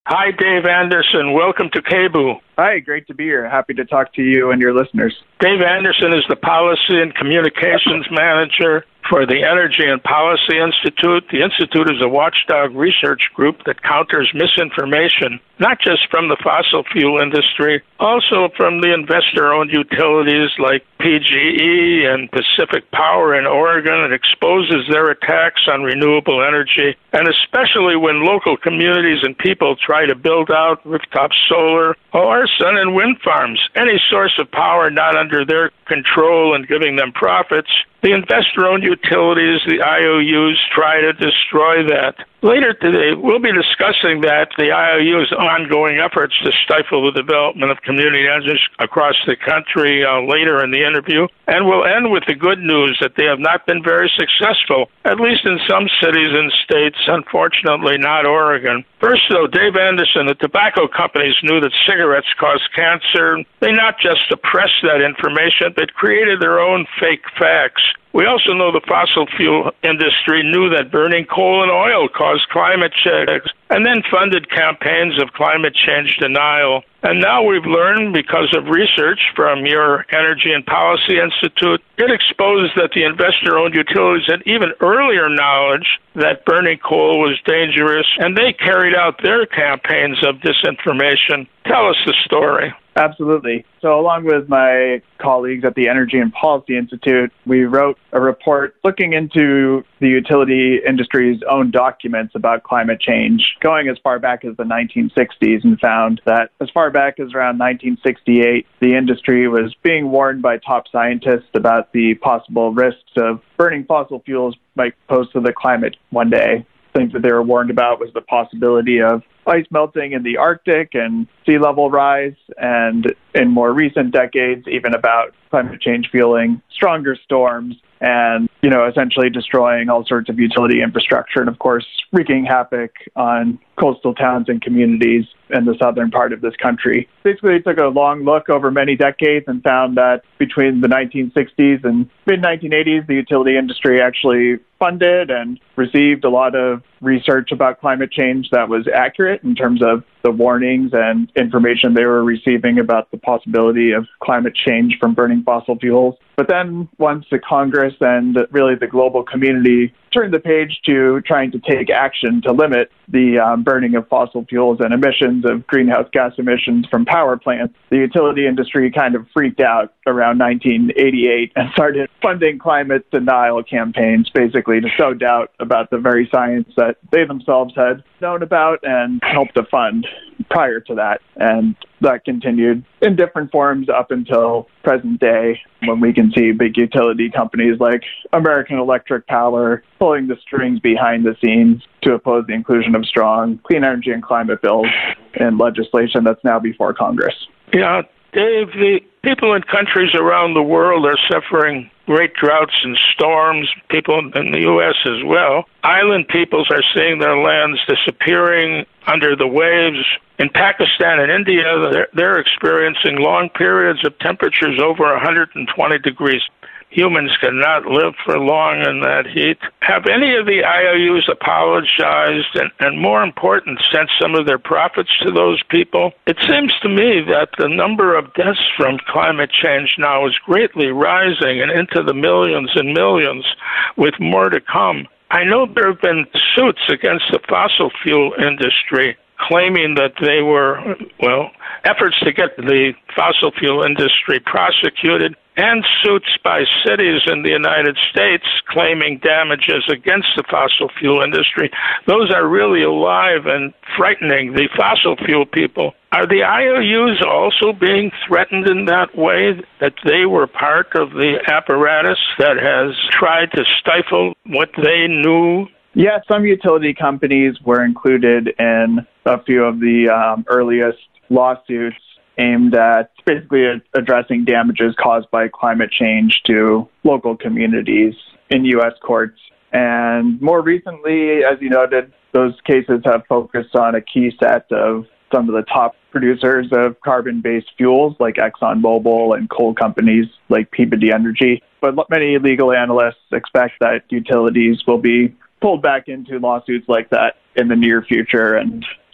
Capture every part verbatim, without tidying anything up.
Hi, Dave Anderson. Welcome to K B U. Hi, great to be here. Happy to talk to you and your listeners. Dave Anderson is the Policy and Communications Manager for the Energy and Policy Institute. The Institute is a watchdog research group that counters misinformation, not just from the fossil fuel industry, also from the investor-owned utilities like P G E and Pacific Power in Oregon. It exposes their attacks on renewable energy, and especially when local communities and people try to build out rooftop solar or sun and wind farms, any source of power not under their control and giving them profits. The investor-owned utilities, the I O Us, try to destroy that. Later today, we'll be discussing that, the I O U's ongoing efforts to stifle the development of community energies across the country uh, later in the interview. And we'll end with the good news that they have not been very successful, at least in some cities and states, unfortunately not Oregon. First, though, Dave Anderson, the tobacco companies knew that cigarettes cause cancer. They not just suppressed that information, but created their own fake facts. We also know the fossil fuel industry knew that burning coal and oil caused climate change and then funded campaigns of climate change denial. And now we've learned, because of research from your Energy and Policy Institute, it exposed that the investor-owned utilities had even earlier knowledge that burning coal was dangerous, and they carried out their campaigns of disinformation. Tell us the story. Absolutely. So along with my colleagues at the Energy and Policy Institute, we wrote a report looking into the utility industry's own documents about climate change, going as far back as the nineteen sixties, and found that as far back as around nineteen sixty-eight, the industry was being warned by top scientists about the possible risks of burning fossil fuels might pose to the climate one day. Things that they were warned about was the possibility of ice melting in the Arctic and sea level rise, and in more recent decades, even about climate change fueling stronger storms and, you know, essentially destroying all sorts of utility infrastructure and, of course, wreaking havoc on coastal towns and communities in the southern part of this country. Basically, took a long look over many decades and found that between the nineteen sixties and mid nineteen eighties, the utility industry actually funded and received a lot of research about climate change that was accurate in terms of the warnings and information they were receiving about the possibility of climate change from burning fossil fuels. But then once the Congress and really the global community turned the page to trying to take action to limit the um, burning of fossil fuels and emissions of greenhouse gas emissions from power plants, the utility industry kind of freaked out around nineteen eighty-eight and started funding climate denial campaigns, basically to sow doubt about the very science that they themselves had known about and helped to fund prior to that. And that continued in different forms up until present day, when we can see big utility companies like American Electric Power pulling the strings behind the scenes to oppose the inclusion of strong clean energy and climate bills in legislation that's now before Congress. Yeah, Dave, the people in countries around the world are suffering great droughts and storms, people in the U S as well. Island peoples are seeing their lands disappearing under the waves. In Pakistan and India, they're, they're experiencing long periods of temperatures over one hundred twenty degrees. Humans cannot live for long in that heat. Have any of the I O Us apologized and, and more important, sent some of their profits to those people? It seems to me that the number of deaths from climate change now is greatly rising and into the millions and millions, with more to come. I know there have been suits against the fossil fuel industry claiming that they were, well, efforts to get the fossil fuel industry prosecuted, and suits by cities in the United States claiming damages against the fossil fuel industry. Those are really alive and frightening the fossil fuel people. Are the I O Us also being threatened in that way, that they were part of the apparatus that has tried to stifle what they knew? Yeah, some utility companies were included in a few of the um, earliest lawsuits aimed at basically addressing damages caused by climate change to local communities in U S courts. And more recently, as you noted, those cases have focused on a key set of some of the top producers of carbon-based fuels like ExxonMobil and coal companies like Peabody Energy. But many legal analysts expect that utilities will be pulled back into lawsuits like that in the near future, and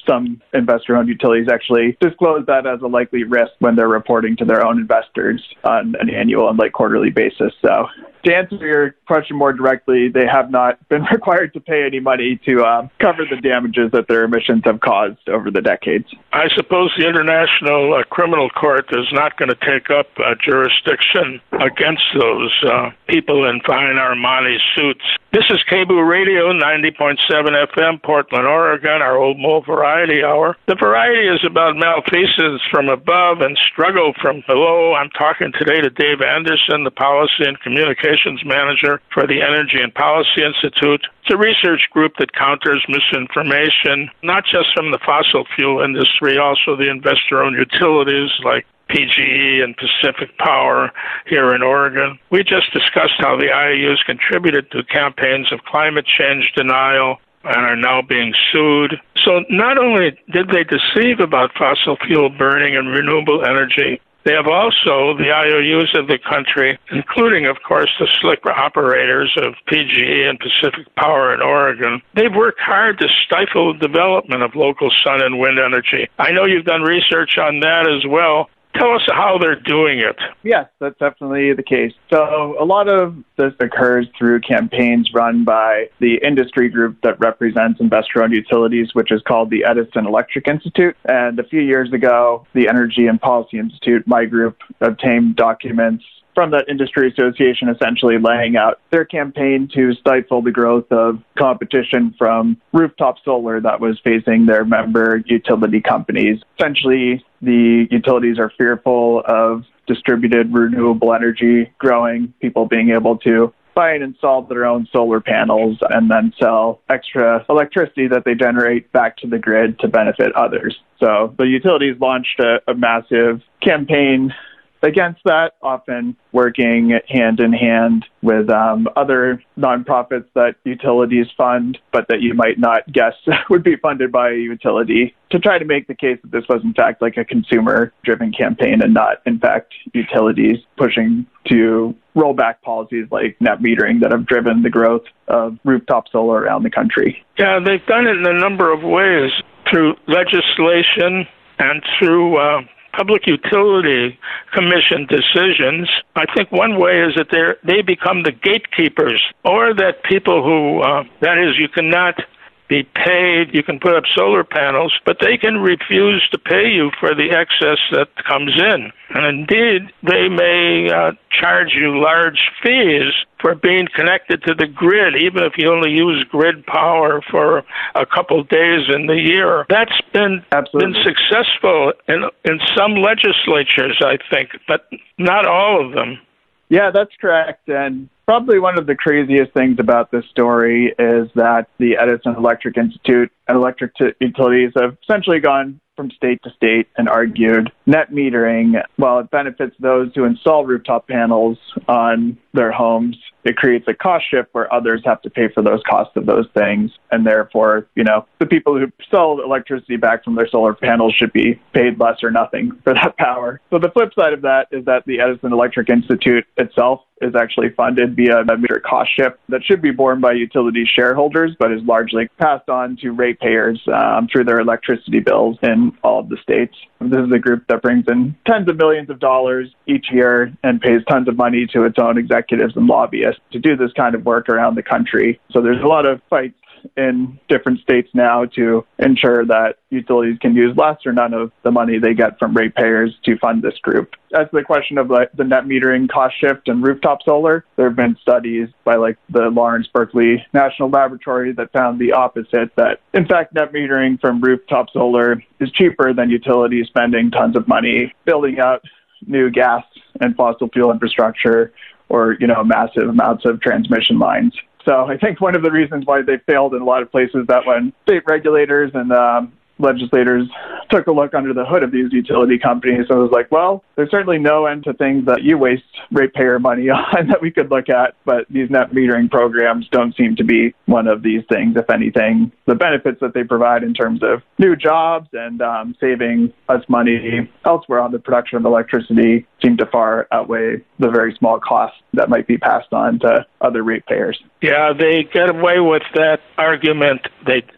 some investor-owned utilities actually disclose that as a likely risk when they're reporting to their own investors on an annual and like quarterly basis. So to answer your question more directly, they have not been required to pay any money to uh, cover the damages that their emissions have caused over the decades. I suppose the International uh, Criminal Court is not going to take up uh, jurisdiction against those uh, people in fine Armani suits. This is K B O O Radio, ninety point seven F M, Portland, Oregon, our Old Mole Variety Hour. The variety is about malfeasance from above and struggle from below. I'm talking today to Dave Anderson, the Policy and Communications Manager for the Energy and Policy Institute. It's a research group that counters misinformation, not just from the fossil fuel industry, also the investor-owned utilities like P G E and Pacific Power here in Oregon. We just discussed how the I O Us contributed to campaigns of climate change denial and are now being sued. So not only did they deceive about fossil fuel burning and renewable energy, they have also, the I O Us of the country, including, of course, the slick operators of P G E and Pacific Power in Oregon, they've worked hard to stifle the development of local sun and wind energy. I know you've done research on that as well. Tell us how they're doing it. Yes, that's definitely the case. So a lot of this occurs through campaigns run by the industry group that represents investor-owned utilities, which is called the Edison Electric Institute. And a few years ago, the Energy and Policy Institute, my group, obtained documents from that industry association essentially laying out their campaign to stifle the growth of competition from rooftop solar that was facing their member utility companies. Essentially, the utilities are fearful of distributed renewable energy growing, people being able to buy and install their own solar panels and then sell extra electricity that they generate back to the grid to benefit others. So the utilities launched a, a massive campaign against that, often working hand in hand with um, other nonprofits that utilities fund, but that you might not guess would be funded by a utility, to try to make the case that this was in fact like a consumer-driven campaign and not in fact utilities pushing to roll back policies like net metering that have driven the growth of rooftop solar around the country. Yeah, they've done it in a number of ways, through legislation and through uh Public Utility Commission decisions. I think one way is that they they become the gatekeepers, or that people who, uh, that is, you cannot be paid, you can put up solar panels, but they can refuse to pay you for the excess that comes in. And indeed, they may uh, charge you large fees for being connected to the grid, even if you only use grid power for a couple days in the year. That's been Absolutely. been successful in in some legislatures, I think, but not all of them. Yeah, that's correct. And probably one of the craziest things about this story is that the Edison Electric Institute and electric t- utilities have essentially gone from state to state and argued net metering, while it benefits those who install rooftop panels on their homes, it creates a cost shift where others have to pay for those costs of those things. And therefore, you know, the people who sell electricity back from their solar panels should be paid less or nothing for that power. So the flip side of that is that the Edison Electric Institute itself is actually funded via a meter cost shift that should be borne by utility shareholders, but is largely passed on to ratepayers um, through their electricity bills in all of the states. This is a group that brings in tens of millions of dollars each year and pays tons of money to its own executives and lobbyists to do this kind of work around the country. So there's a lot of fights in different states now to ensure that utilities can use less or none of the money they get from ratepayers to fund this group. As to the question of like the net metering cost shift and rooftop solar, there have been studies by like the Lawrence Berkeley National Laboratory that found the opposite, that in fact net metering from rooftop solar is cheaper than utilities spending tons of money building out new gas and fossil fuel infrastructure or, you know, massive amounts of transmission lines. So I think one of the reasons why they failed in a lot of places is that when state regulators and um, legislators took a look under the hood of these utility companies, so it was like, well, there's certainly no end to things that you waste ratepayer money on that we could look at, but these net metering programs don't seem to be one of these things. If anything, the benefits that they provide in terms of new jobs and um, saving us money elsewhere on the production of electricity seem to far outweigh the very small costs that might be passed on to other ratepayers. Yeah, they get away with that argument. They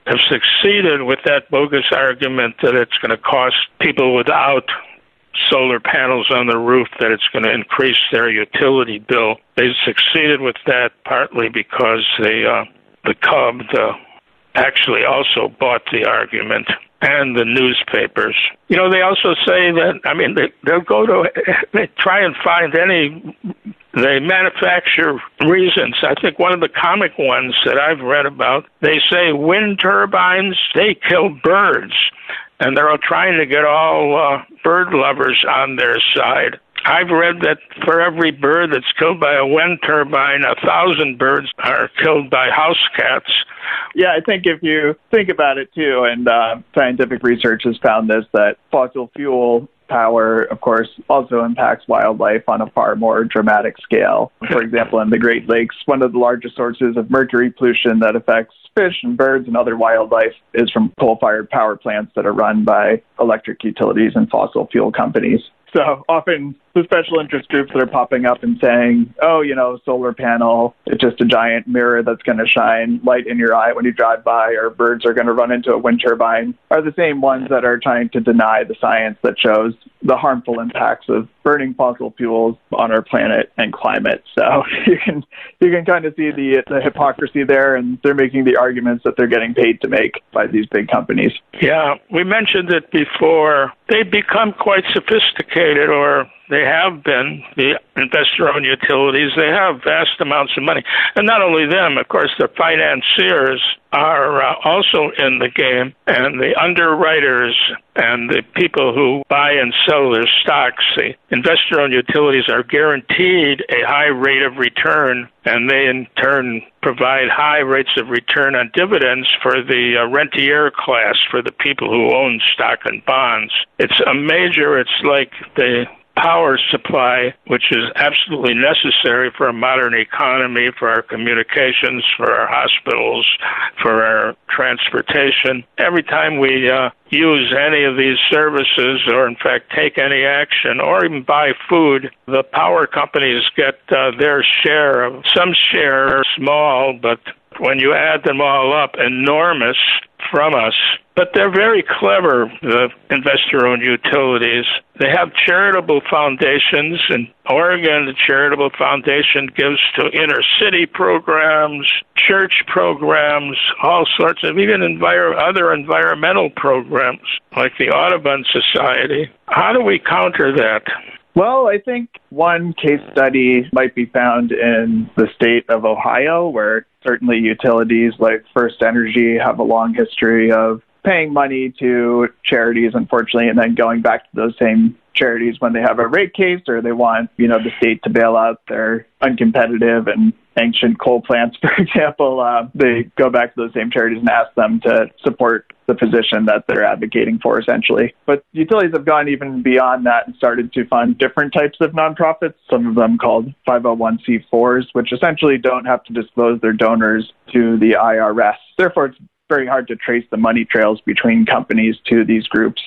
have succeeded with that bogus argument that it's going to cost people without solar panels on the roof, that it's going to increase their utility bill. They succeeded with that partly because they, uh, the Cub the, actually also bought the argument, and the newspapers. You know, they also say that, I mean, they, they'll go to, they try and find any, they manufacture reasons. I think one of the comic ones that I've read about, they say wind turbines, they kill birds. And they're all trying to get all uh, bird lovers on their side. I've read that for every bird that's killed by a wind turbine, a thousand birds are killed by house cats. Yeah, I think if you think about it, too, and uh, scientific research has found this, that fossil fuel power, of course, also impacts wildlife on a far more dramatic scale. For example, in the Great Lakes, one of the largest sources of mercury pollution that affects fish and birds and other wildlife is from coal-fired power plants that are run by electric utilities and fossil fuel companies. So often the special interest groups that are popping up and saying, oh, you know, solar panel, it's just a giant mirror that's going to shine light in your eye when you drive by, or birds are going to run into a wind turbine, are the same ones that are trying to deny the science that shows the harmful impacts of burning fossil fuels on our planet and climate. So you can you can kind of see the, the hypocrisy there, and they're making the arguments that they're getting paid to make by these big companies. Yeah, we mentioned it before. They've become quite sophisticated, or they have been, the investor-owned utilities. They have vast amounts of money. And not only them, of course, the financiers are uh, also in the game, and the underwriters and the people who buy and sell their stocks. The investor-owned utilities are guaranteed a high rate of return, and they in turn provide high rates of return on dividends for the uh, rentier class, for the people who own stock and bonds. It's a major, it's like the power supply, which is absolutely necessary for a modern economy, for our communications, for our hospitals, for our transportation. Every time we uh, use any of these services, or in fact take any action, or even buy food, the power companies get uh, their share of, some share small, but when you add them all up, enormous from us. But they're very clever, the investor-owned utilities. They have charitable foundations. In Oregon, the Charitable Foundation gives to inner-city programs, church programs, all sorts of, even envir- other environmental programs, like the Audubon Society. How do we counter that? Well, I think one case study might be found in the state of Ohio, where certainly utilities like First Energy have a long history of paying money to charities, unfortunately, and then going back to those same charities when they have a rate case, or they want, you know, the state to bail out their uncompetitive and ancient coal plants, for example. Uh, they go back to those same charities and ask them to support the position that they're advocating for, essentially. But utilities have gone even beyond that and started to fund different types of nonprofits, some of them called five oh one c fours, which essentially don't have to disclose their donors to the I R S. Therefore, it's very hard to trace the money trails between companies to these groups.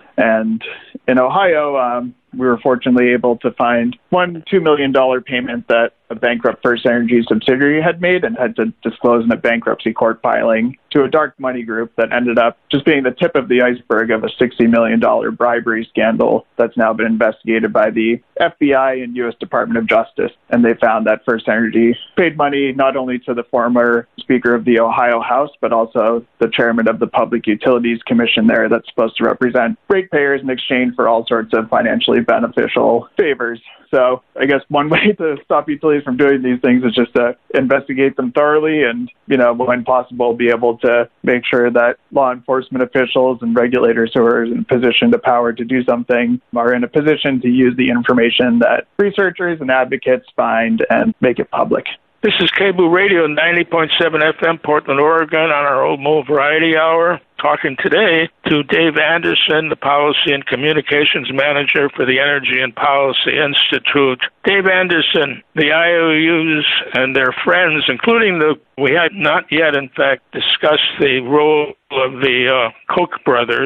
And in Ohio, um, we were fortunately able to find one two million dollars payment that a bankrupt First Energy subsidiary had made and had to disclose in a bankruptcy court filing to a dark money group that ended up just being the tip of the iceberg of a sixty million dollars bribery scandal that's now been investigated by the F B I and U S Department of Justice. And they found that First Energy paid money not only to the former Speaker of the Ohio House, but also the chairman of the Public Utilities Commission there that's supposed to represent ratepayers in exchange for all sorts of financially beneficial favors. So I guess one way to stop utilities from doing these things is just to investigate them thoroughly and, you know, when possible, be able to make sure that law enforcement officials and regulators who are in a position to power to do something are in a position to use the information that researchers and advocates find and make it public. This is K B O O Radio, ninety point seven F M, Portland, Oregon, on our Old Mole Variety Hour. Talking today to Dave Anderson, the Policy and Communications Manager for the Energy and Policy Institute. Dave Anderson, the I O Us and their friends, including the, we had not yet, in fact, discussed the role of the uh, Koch brothers,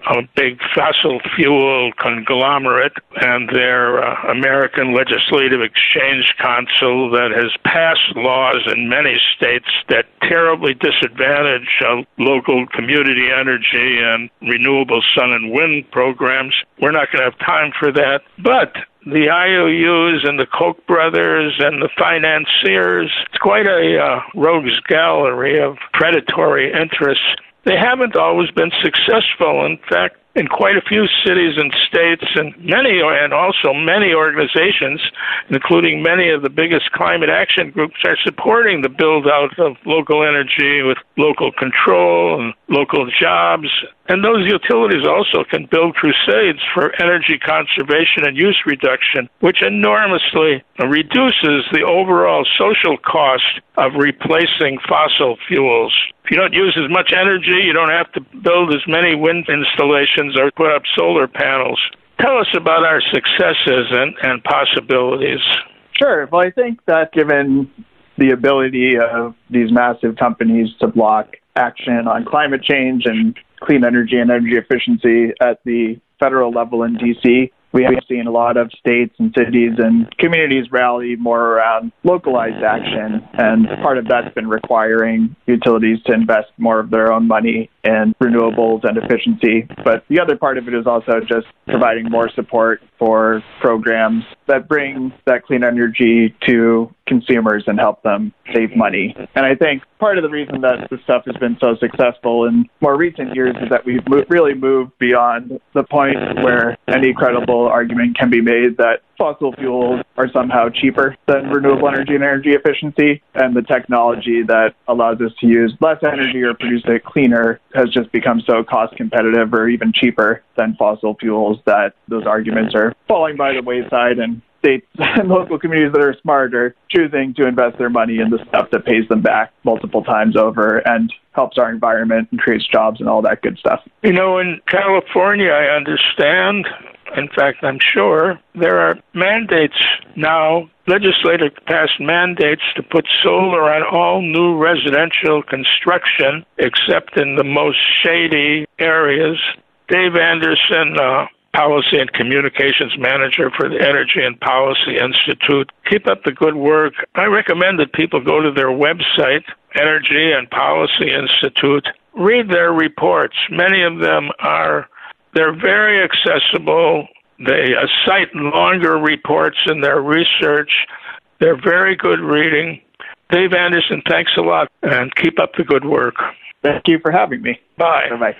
a big fossil fuel conglomerate, and their uh, American Legislative Exchange Council that has passed laws in many states that terribly disadvantage uh, local community energy and renewable sun and wind programs. We're not going to have time for that. But the I O Us and the Koch brothers and the financiers, it's quite a uh, rogues gallery of predatory interests. They haven't always been successful. In fact, in quite a few cities and states, and many, and also many organizations, including many of the biggest climate action groups, are supporting the build-out of local energy with local control and local jobs. And those utilities also can build crusades for energy conservation and use reduction, which enormously reduces the overall social cost of replacing fossil fuels. If you don't use as much energy, you don't have to build as many wind installations or put up solar panels. Tell us about our successes and, and possibilities. Sure. Well, I think that given the ability of these massive companies to block action on climate change and clean energy and energy efficiency at the federal level in D C, we have seen a lot of states and cities and communities rally more around localized action, and part of that's been requiring utilities to invest more of their own money in renewables and efficiency. But the other part of it is also just providing more support for programs that bring that clean energy to consumers and help them save money. And I think part of the reason that this stuff has been so successful in more recent years is that we've mo- really moved beyond the point where any credible argument can be made that fossil fuels are somehow cheaper than renewable energy and energy efficiency, and the technology that allows us to use less energy or produce it cleaner has just become so cost competitive or even cheaper than fossil fuels that those arguments are falling by the wayside, and states and local communities that are smart are choosing to invest their money in the stuff that pays them back multiple times over and helps our environment and creates jobs and all that good stuff. You know, in California, I understand, in fact, I'm sure, there are mandates now, legislators passed mandates to put solar on all new residential construction, except in the most shady areas. Dave Anderson, uh, Policy and Communications Manager for the Energy and Policy Institute. Keep up the good work. I recommend that people go to their website, Energy and Policy Institute, read their reports. Many of them are, they're very accessible. They uh, cite longer reports in their research. They're very good reading. Dave Anderson, thanks a lot, and keep up the good work. Thank you for having me. Bye. Bye-bye.